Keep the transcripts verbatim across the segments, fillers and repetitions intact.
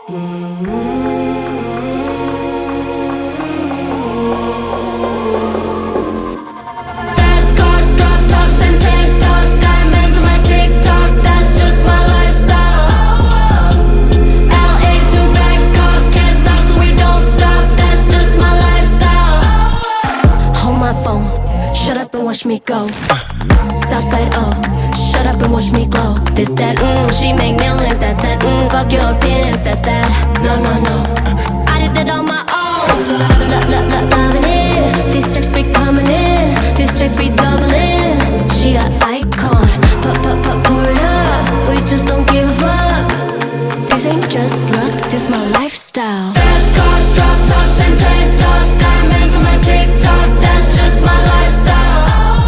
Fast cars, drop tops, and tank tops, diamonds on my TikTok, that's just my lifestyle. L A to Bangkok, can't stop so we don't stop, that's just my lifestyle. Hold my phone, shut up and watch me go. Southside, oh, shut up and watch me glow. This, that, mmm, she make millions, that's that, mmm, fuck your opinions, that's that. No, no, no, I did that on my own. Lo, lo, lo, loving it. These checks be coming in, these checks be doubling. She a icon, but, but, but, pour it up. We just don't give up. This ain't just luck, this my lifestyle. Fast cars, drop tops, and tank tops, diamonds on my TikTok, that's just my lifestyle.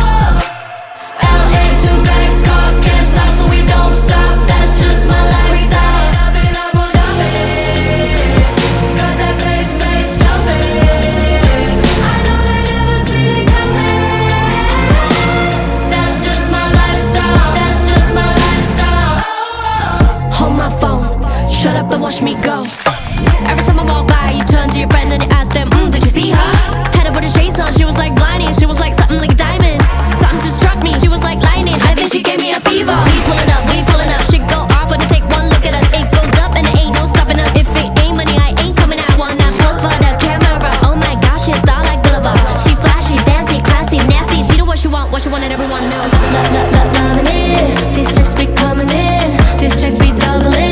L A to Bangkok, can't stop so we don't stop, that's just my lifestyle. Up in Abu Dhabi, got that bass, bass jumping. I know they never seen it coming. That's just my lifestyle, that's just my lifestyle. Hold my phone, shut up and watch me go. Every time I walk by, you turn to your friend and you ask them, mm, did you see her? Had her with a shades on, she was like blinding, she was like something like a diamond. Something just struck me, she was like lightning, I think she gave me a fever. We pulling up, we pulling up, shit go off when you take one look at us. It goes up and there ain't no stopping us. If it ain't money, I ain't coming out. Wanna pose for the camera, oh my gosh, she a star like Boulevard. She flashy, fancy, classy, nasty, she know what she want, what she wanted everyone else. Love, love, love, loving it. These checks be coming in, these checks be doubling.